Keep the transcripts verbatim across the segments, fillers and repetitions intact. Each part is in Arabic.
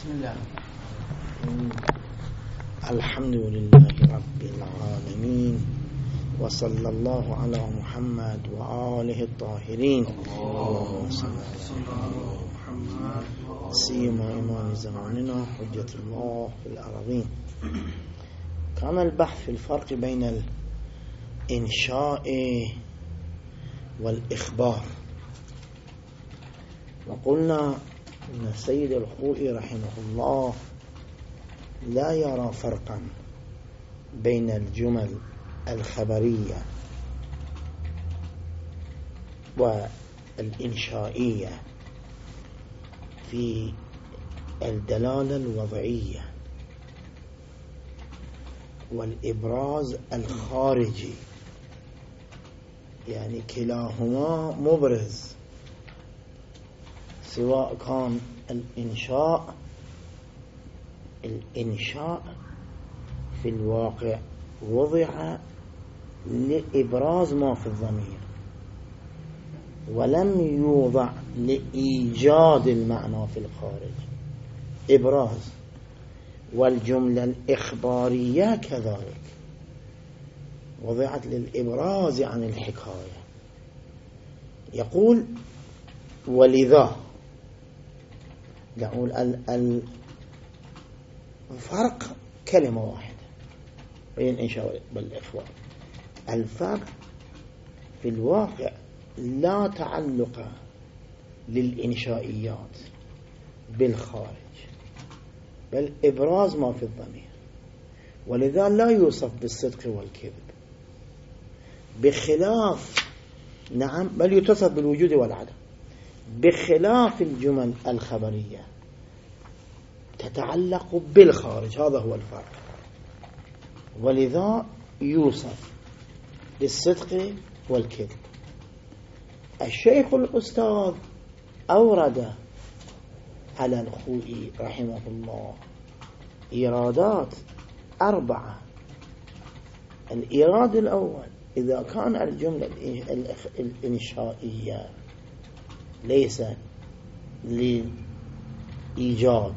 بسم الله. الحمد لله رب العالمين، وصلى الله على محمد وآله الطاهرين. اللهم صل على محمد سيما إمام زماننا حجة الله في الأرضين. كان البحث في الفرق بين الإنشاء والإخبار، وقلنا أن سيد الخوئي رحمه الله لا يرى فرقا بين الجمل الخبرية والإنشائية في الدلالة الوضعية والإبراز الخارجي، يعني كلاهما مبرز، سواء كان الإنشاء الإنشاء في الواقع وضع لإبراز ما في الضمير ولم يوضع لإيجاد المعنى في الخارج، إبراز. والجملة الإخبارية كذلك وضعت للإبراز عن الحكاية. يقول ولذا يقول الفرق كلمة واحدة بين الإنشاء والإخبار. الفرق في الواقع لا تعلق للإنشائيات بالخارج، بل إبراز ما في الضمير، ولذا لا يوصف بالصدق والكذب، بخلاف نعم بل يتصف بالوجود والعدم، بخلاف الجمل الخبرية تتعلق بالخارج. هذا هو الفرق، ولذا يوصف بالصدق والكذب. الشيخ الأستاذ أورد على الخوئي رحمه الله إيرادات أربعة. الإيراد الأول: إذا كان الجملة الإنشائية ليس لإيجاد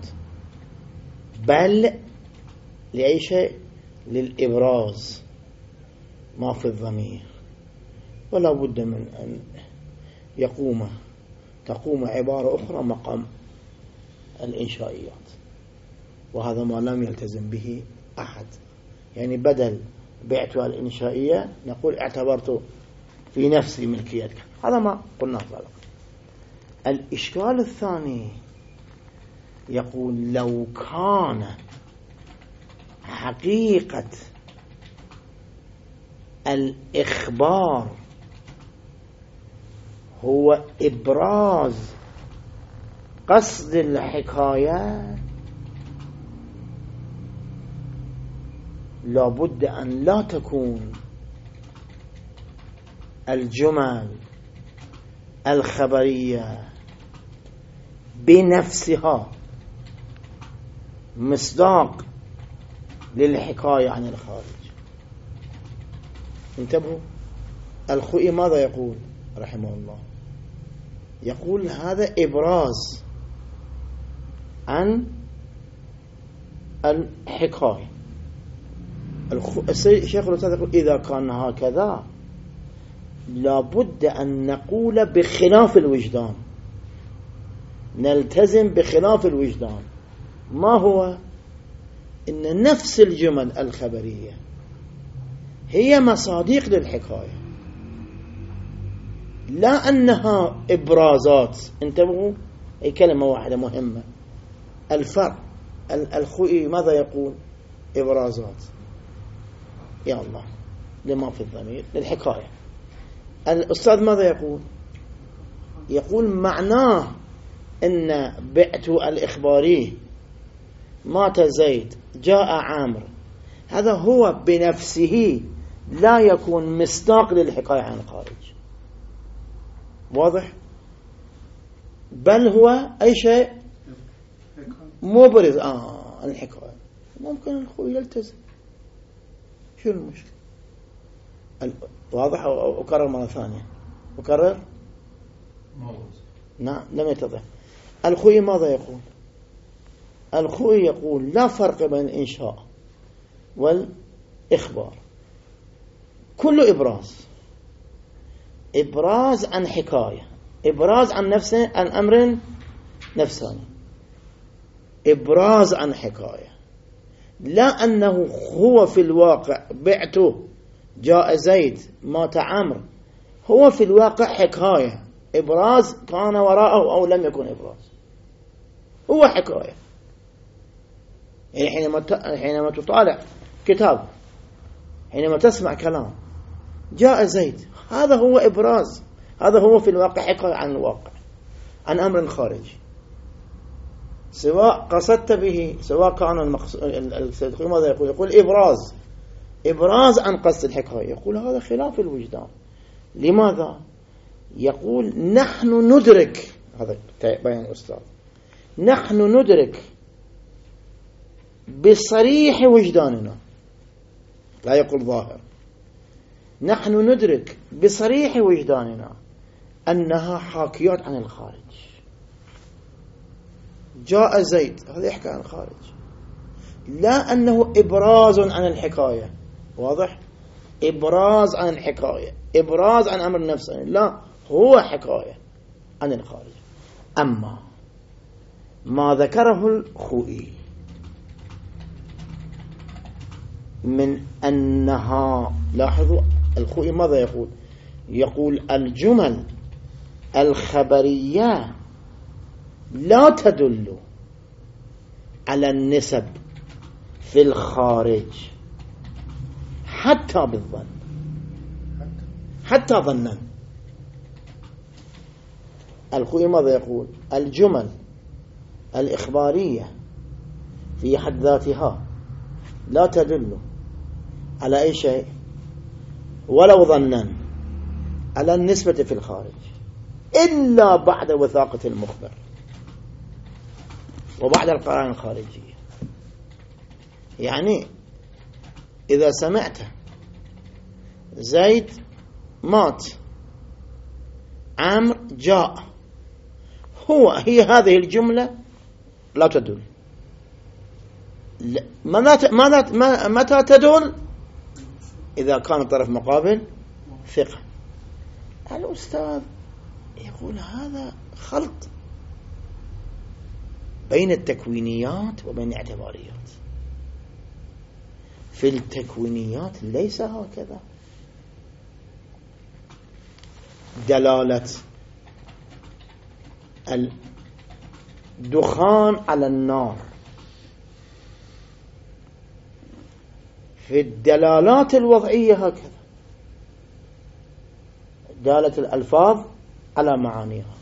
بل لأي شيء، للإبراز ما في الضمير، ولا بد من أن يقوم تقوم عبارة أخرى مقام الإنشائيات، وهذا ما لم يلتزم به أحد. يعني بدل بعتها الإنشائية نقول اعتبرته في نفسي ملكيتك، هذا ما قلنا سابقا. الإشكال الثاني يقول: لو كان حقيقة الإخبار هو إبراز قصد الحكاية، لابد أن لا تكون الجمل الخبرية بنفسها مصداق للحكاية عن الخارج. انتبهوا، الخوئي ماذا يقول رحمه الله؟ يقول هذا إبراز عن الحكاية. الشيخ الأستاذ يقول: إذا كان هكذا لابد أن نقول بخلاف الوجدان، نلتزم بخلاف الوجدان. ما هو؟ إن نفس الجمل الخبرية هي مصادق للحكاية، لا أنها إبرازات. انتبهوا، أي كلمة واحدة مهمة، الفرق. الخوئي ماذا يقول؟ إبرازات، يا الله، لما في الضمير، للحكاية. الأستاذ ماذا يقول؟ يقول معناه إن بعت الإخباري مات زيد جاء عامر، هذا هو بنفسه لا يكون مصداق للحكاية عن الخارج. واضح؟ بل هو أي شيء مبرز آه الحكاية. ممكن الخوي يلتزم، شو المشكلة؟ واضح؟ أكرر مرة ثانية، أكرر نعم لم يتضح. الخوي ماذا يقول؟ الخوئي يقول لا فرق بين الإنشاء والإخبار، كل إبراز، إبراز عن حكاية، إبراز عن نفسه، عن أمر نفساني، إبراز عن حكاية، لا أنه هو في الواقع بعته جاء زيد مات عمرو، هو في الواقع حكاية، إبراز كان وراءه أو لم يكن إبراز، هو حكاية. يعني حينما حينما تطالع كتاب، حينما تسمع كلام جاء زيد، هذا هو إبراز، هذا هو في الواقع حكاية عن الواقع، عن أمر خارجي، سواء قصدت به، سواء كان المقصود ماذا يقول؟ يقول إبراز، إبراز عن قصد الحكاية، يقول هذا خلاف الوجدان. لماذا؟ يقول نحن ندرك، هذا بيان الأستاذ، نحن ندرك بصريح وجداننا، لا يقول ظاهر، نحن ندرك بصريح وجداننا أنها حاكيات عن الخارج. جاء زيد، هذا يحكي عن الخارج، لا أنه إبراز عن الحكاية، واضح؟ إبراز عن الحكاية، إبراز عن أمر نفسه، لا، هو حكاية عن الخارج. أما ما ذكره الخوئي من أنها، لاحظوا الخوئي ماذا يقول؟ يقول الجمل الخبرية لا تدل على النسب في الخارج حتى بالظن، حتى ظنا. الخوئي ماذا يقول؟ الجمل الإخبارية في حد ذاتها لا تدل على أي شيء ولو ظنا على النسبة في الخارج إلا بعد وثاقة المخبر وبعد القرائن الخارجية. يعني إذا سمعت زيد مات عمرو جاء، هو هي هذه الجملة لا تدل. متى تدل؟ إذا كان الطرف مقابل ثقة. الأستاذ يقول هذا خلط بين التكوينيات وبين الاعتباريات. في التكوينيات ليس هكذا. دلالة الدخان على النار في الدلالات الوضعية هكذا، دالة الألفاظ على معانيها.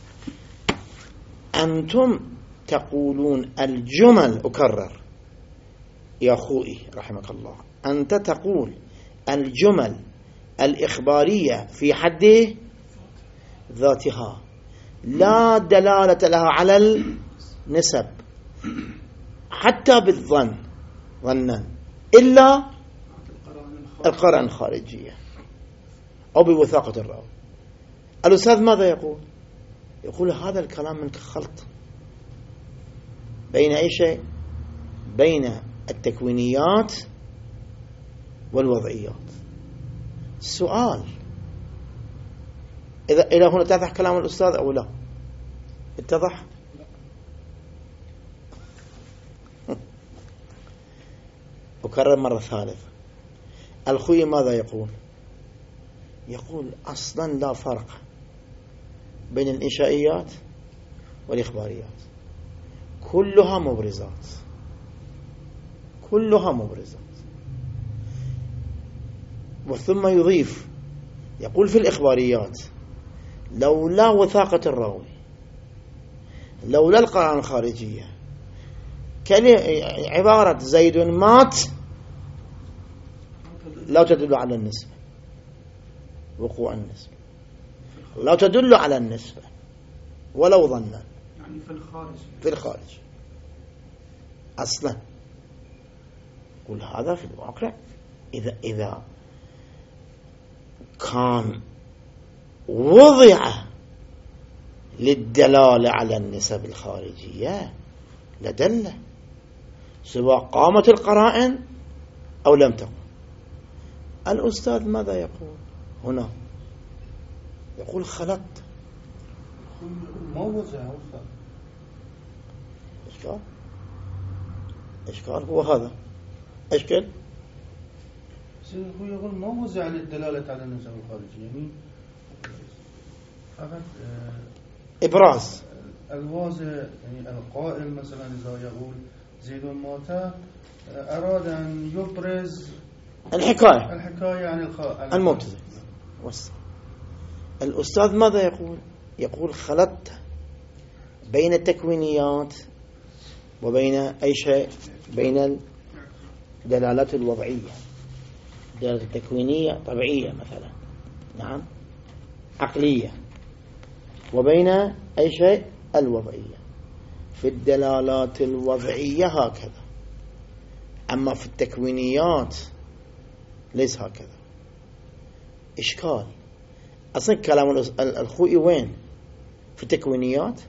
أنتم تقولون الجمل، أكرر يا أخوي رحمك الله، أنت تقول الجمل الإخبارية في حد ذاتها لا دلالة لها على النسب حتى بالظن ظنا إلا القرائن الخارجية أو بوثاقة الراوي. الأستاذ ماذا يقول؟ يقول هذا الكلام منك خلط بين أي شيء؟ بين التكوينيات والوضعيات. السؤال إذا إلى هنا اتضح كلام الأستاذ أو لا؟ اتضح؟ أكرر مرة ثالثة. الخوئي ماذا يقول؟ يقول أصلا لا فرق بين الإنشائيات والإخباريات، كلها مبرزات، كلها مبرزات. وثم يضيف يقول في الإخباريات لولا وثاقة الراوي، لولا القرائن الخارجية، عبارة زيد مات لا تدل على النسبة، وقوع النسبة لا تدل على النسبة ولو ظنا، يعني في الخارج، في الخارج أصلا. قل هذا في الواقع إذا إذا كان وضع للدلالة على النسب الخارجية لدل سواء قامت القرائن أو لم تقم. الأستاذ ماذا يقول هنا؟ يقول خلط. ما وزع أستاذ. إشكال إشكال هو هذا إشكال. هو يقول ما وزع للدلالة على النسب الخارجي، يعني فقط إبراز الواضح، يعني القائل مثلا إذا يقول زيد مات أراد أن يبرز الحكاية الحكاية عن الخ... المبتدأ. الأستاذ ماذا يقول؟ يقول خلطت بين التكوينيات وبين أي شيء، بين الدلالات الوضعية، الدلالات التكوينية طبيعية مثلا، نعم عقلية، وبين أي شيء الوضعية. في الدلالات الوضعية هكذا، أما في التكوينيات ليس هكذا. إشكال. أصلا كلام الخوئي وين؟ في التكوينيات،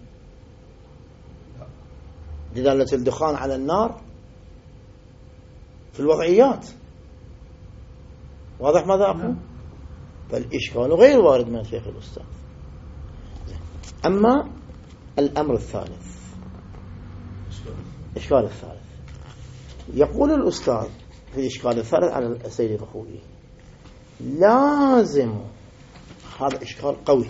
دلالة الدخان على النار في الوضعيات. واضح ماذا أقول؟ فالإشكال غير وارد من شيخ الأستاذ. أما الأمر الثالث، الإشكال الثالث، يقول الأستاذ في الإشكال الثالث على السيد الخوئي لازم، هذا إشكال قوي،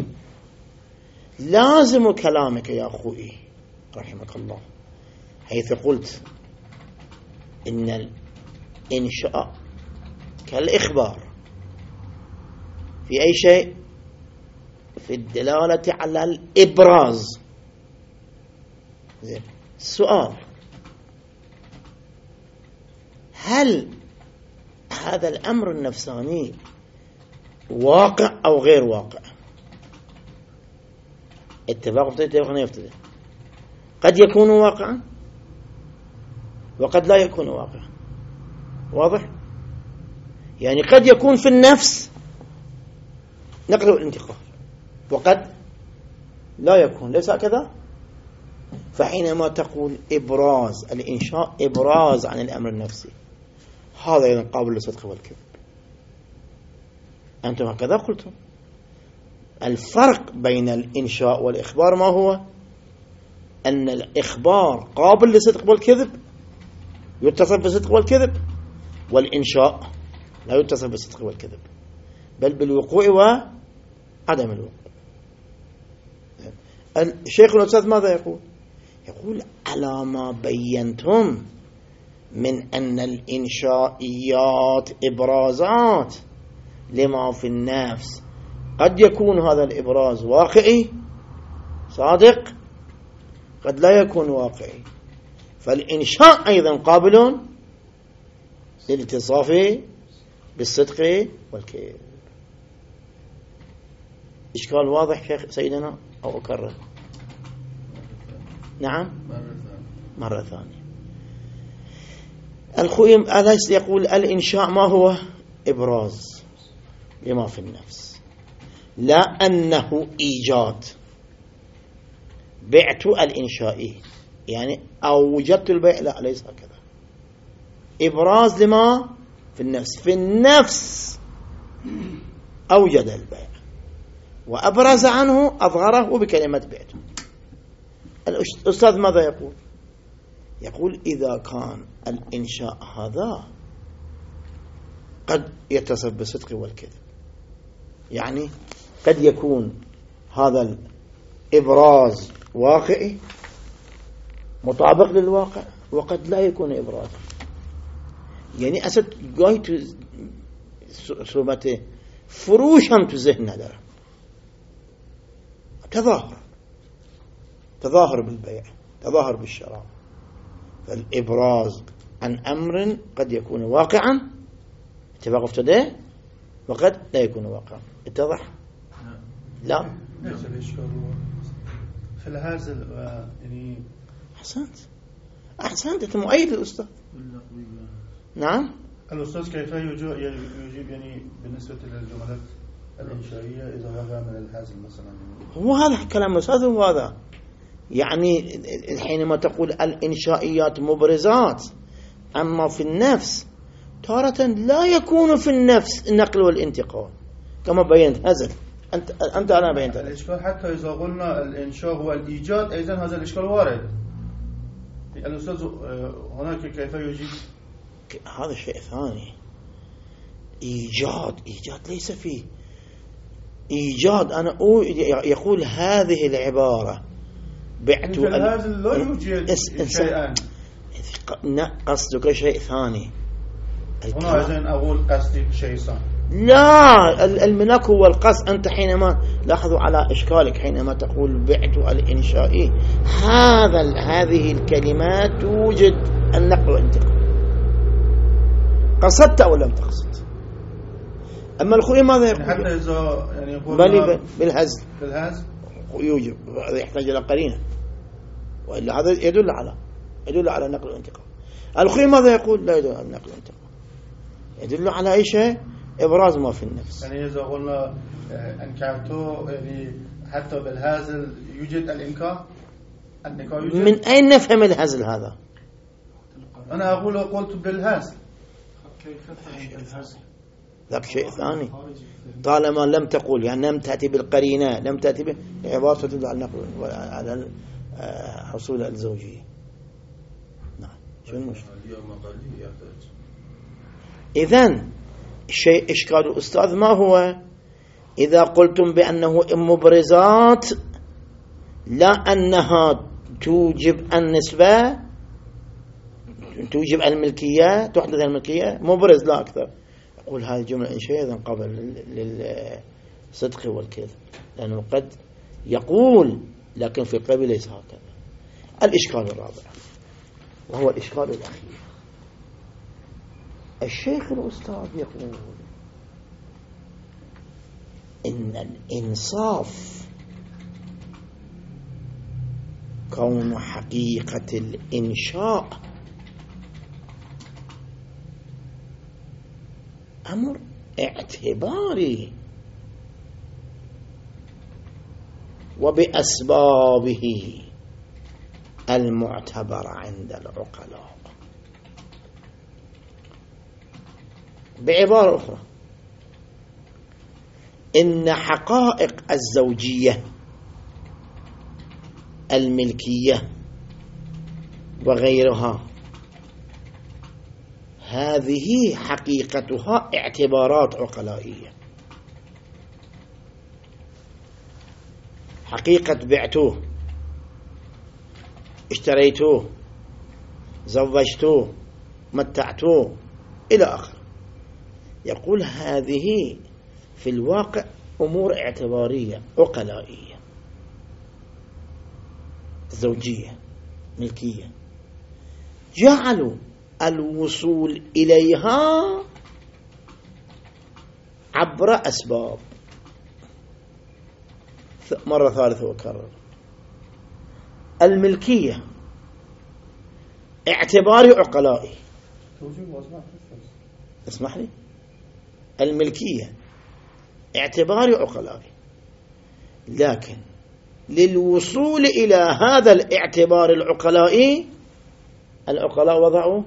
لازم كلامك يا أخوي رحمك الله حيث قلت إن الإنشاء كالإخبار في أي شيء، في الدلالة على الإبراز. زين، السؤال: هل هذا الأمر النفساني واقع أو غير واقع؟ اتفاق اتفاق يفتدى. قد يكون واقعا وقد لا يكون واقعا. واضح؟ يعني قد يكون في النفس نقل الانتقال وقد لا يكون، ليس هكذا؟ فحينما تقول إبراز الإنشاء إبراز عن الأمر النفسي، هذا أيضا قابل للصدق والكذب. أنتم هكذا قلتم. الفرق بين الإنشاء والإخبار ما هو؟ أن الإخبار قابل للصدق والكذب، يتصف بالصدق والكذب، والإنشاء لا يتصف بالصدق والكذب بل بالوقوع وعدم الوقوع. الشيخ الأستاذ ماذا يقول؟ يقول على ما بينتم من أن الإنشائيات إبرازات لما في النفس، قد يكون هذا الإبراز واقعي صادق، قد لا يكون واقعي، فالإنشاء أيضا قابل للاتصاف بالصدق والكذب. إشكال واضح شيخ سيدنا أو أكرر؟ نعم مرة ثانية. الخوئي أليس يقول الإنشاء ما هو؟ إبراز لما في النفس، لا أنه إيجاد. بعت الإنشائي يعني أوجدت البيع، لا ليس هكذا. إبراز لما في النفس، في النفس أوجد البيع وأبرز عنه أظهره بكلمة بعته. الأستاذ ماذا يقول؟ يقول إذا كان الإنشاء هذا قد يتصف بالصدق والكذب، يعني قد يكون هذا الإبراز واقعي مطابق للواقع وقد لا يكون إبرازا. يعني أسد قايت صوبته فروش هم تزهن داره، تظاهر تظاهر بالبيع، تظاهر بالشراء. فالإبراز عن أمر قد يكون واقعا اتفاق افتدى وقد لا يكون واقعا. اتضح؟ لا ليس الإشكال في الهازل يعني. أحسنت أحسنت أنت مؤيد الأستاذ. نعم. الأستاذ كيف يجيب يعني بالنسبة للجملات الإنشائية إذا وقع من الهازل مثلا؟ هو هذا كلام الأستاذ، هو هذا يعني حينما تقول الإنشائيات مبرزات أما في النفس تارة لا يكون في النفس النقل والانتقال كما بينت هذا أنت أنت أنا بينت الإشكال حتى إذا قلنا الإنشاء هو الإيجاد أيضا هذا الإشكال وارد. الأستاذ هناك كيف يجيب؟ هذا شيء ثاني. إيجاد إيجاد ليس فيه إيجاد. أنا يقول هذه العبارة بعت هذا لا يوجد شيئا. قصدك شيء ثاني. هنا إذن أقول قصدي شيء ثاني. لا الملاك هو القصد. أنت حينما لاحظوا على إشكالك حينما تقول بعت الإنشائي هذا هذه الكلمات توجد النقل والانتقال. قصدت أو لم تقصد؟ أما الخوي ماذا يقول؟ يعني حتى إذا يعني يقول بالهزل بالهزل يوجب. هذا يحتاج إلى قرينة وإلا هذا يدل على يدل على النقل والانتقال. الخوي ماذا يقول؟ لا يدل على النقل والانتقال. يدل على أي شيء؟ إبراز ما في النفس. يعني إذا قلنا أنكرته يعني حتى بالهزل يوجد الإنكار. الإنكار يوجد. من أين نفهم الهزل هذا؟ أنا أقول قلت بالهزل. كيف تفهم بالهزل؟ ذاك شيء ثاني. طالما لم تقول يعني لم تأتي بالقرينة لم تأتي بعبارة تدل على النقل على حصول الزوجية. نعم. شو المشكلة؟ إذن الشيء إشكال الأستاذ ما هو؟ إذا قلتم بأنه مبرزات لا أنها توجب النسبة توجب الملكية تحدث الملكية مبرز لا أكثر. أقول هذه الجملة إنشائية إذن قبل للصدق والكذب لأنه قد يقول لكن في القلب ليس هكذا. الإشكال الرابع وهو الإشكال الأخير. الشيخ الأستاذ يقول إن الإنصاف كون حقيقة الإنشاء أمر اعتباري وبأسبابه المعتبر عند العقلاء. بعبارة أخرى إن حقائق الزوجية الملكية وغيرها هذه حقيقتها اعتبارات عقلائية. حقيقة بعتوه اشتريتوه زوجتوه متعتوه إلى آخر. يقول هذه في الواقع أمور اعتبارية عقلائية زوجية ملكية جعلوا الوصول إليها عبر أسباب. مرة ثالثة وكرر الملكية اعتباري عقلائي. اسمح لي. الملكية اعتباري عقلائي لكن للوصول إلى هذا الاعتبار العقلائي العقلاء وضعوا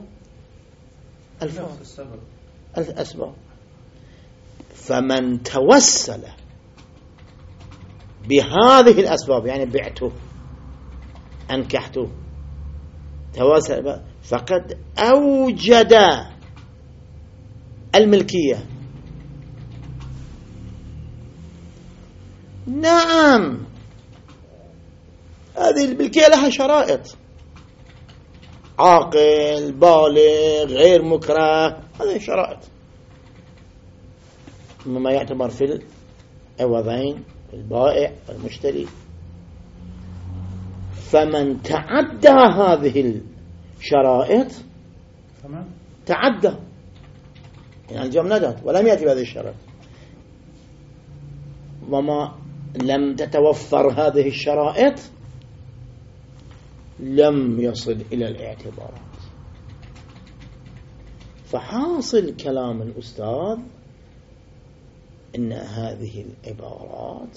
الأسباب. فمن توسل بهذه الأسباب يعني بعته أنكحته توسل فقد أوجد الملكية. نعم هذه الملكية لها شرائط عاقل بالغ غير مكره هذه شرائط مما يعتبر في العوضين البائع والمشتري. فمن تعدى هذه الشرائط تعدى يعني الجملة ولم يأتي بهذه الشرائط وما لم تتوفر هذه الشرائط لم يصل إلى الاعتبارات. فحاصل كلام الأستاذ إن هذه العبارات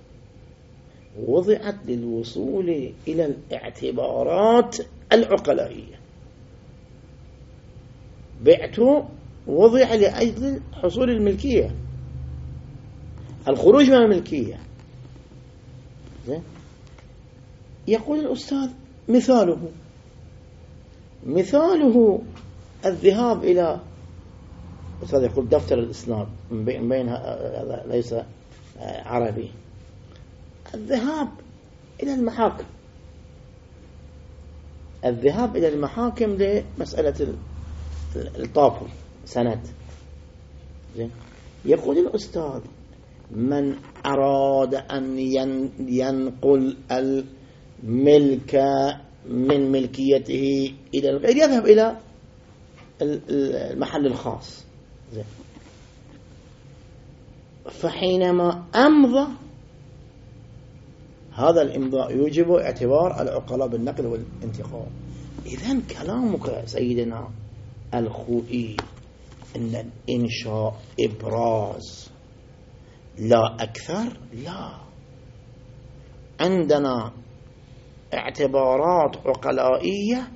وضعت للوصول إلى الاعتبارات العقلائية بعت وضع لأجل حصول الملكية، الخروج من الملكية. يقول الأستاذ مثاله مثاله الذهاب إلى، الأستاذ يقول دفتر الإسناد من بين هذا ليس عربي، الذهاب إلى المحاكم الذهاب إلى المحاكم لمسألة الطافل سند. يقول الأستاذ من أراد أن ينقل الملك من ملكيته إلى الغير يذهب إلى المحل الخاص. فحينما أمضى هذا الإمضاء يوجب اعتبار العقلاء بالنقل والانتقال. إذن كلامك سيدنا الخوئي أن الإنشاء إبراز لا أكثر، لا، عندنا اعتبارات عقلائية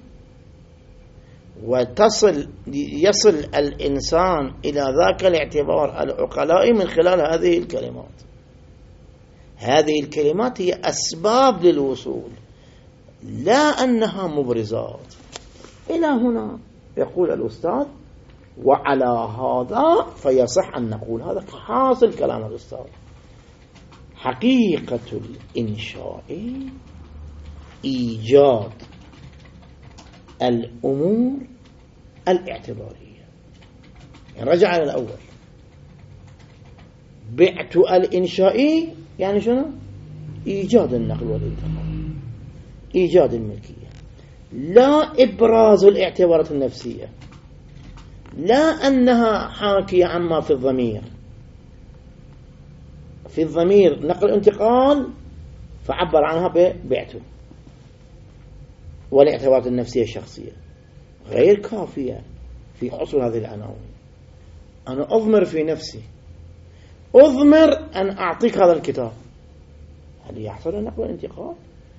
وتصل يصل الإنسان إلى ذاك الاعتبار العقلائي من خلال هذه الكلمات. هذه الكلمات هي أسباب للوصول لا أنها مبرزات. إلى هنا يقول الأستاذ وعلى هذا فيصح أن نقول، هذا حاصل كلام الأستاذ، حقيقة الإنشاء إيجاد الأمور الاعتبارية. يعني رجع على الأول، بعت الإنشائي يعني شنو؟ إيجاد النقل والانتقال، إيجاد الملكية، لا إبراز الاعتبارات النفسية، لا أنها حاكية عما في الضمير. في الضمير نقل انتقال فعبر عنها ببعته، والاعتبارات النفسية الشخصية غير كافية في حصول هذه العناوين. أنا أضمر في نفسي، أضمر أن أعطيك هذا الكتاب، هل يحصل النقل والانتقال؟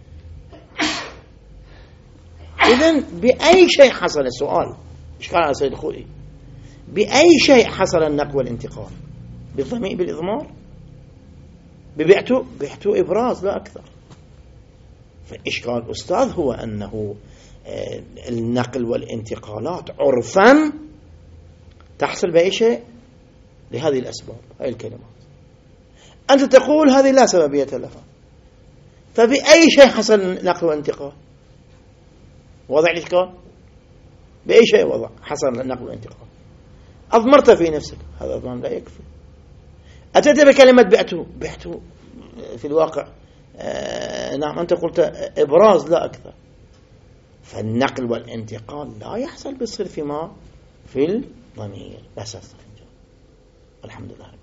إذن بأي شيء حصل السؤال؟ إشكال على سيد الخوئي، بأي شيء حصل النقل والانتقال؟ بالضمير بالإضمار؟ ببعته؟ بعته إبراز لا أكثر. فإشكال الأستاذ هو أنه النقل والانتقالات عرفا تحصل بأي شيء لهذه الأسباب، هذه الكلمات. أنت تقول هذه لا سببية لها، فبأي شيء حصل النقل والانتقال؟ وضع الإشكال بأي شيء وضع حصل النقل والانتقال؟ أضمرت في نفسك، هذا أضمان لا يكفي. أتيت بكلمة بعته، بعته في الواقع آه نعم أنت قلت إبراز لا أكثر. فالنقل والانتقال لا يحصل بالصرف ما في الضمير. بس الحمد لله.